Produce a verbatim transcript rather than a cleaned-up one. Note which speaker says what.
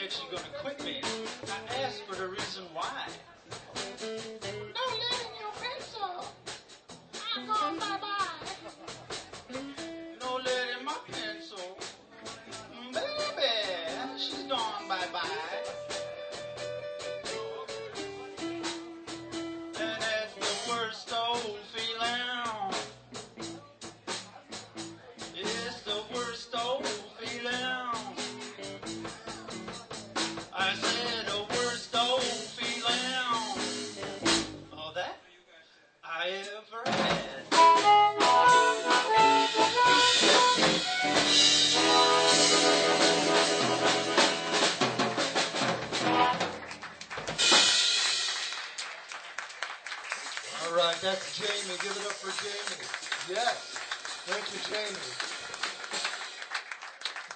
Speaker 1: if she's going to quit me. I asked for the reason why.
Speaker 2: Don't let in your pencil. I'm going bye-bye.
Speaker 1: No lead in my pencil. Baby, she's gone bye-bye. And that's the worst old feeling. It's the worst old feeling. I said the worst old feeling. Oh, that I ever had.
Speaker 3: All right, that's Jamie. Give it up for Jamie. Yes. Thank you, Jamie.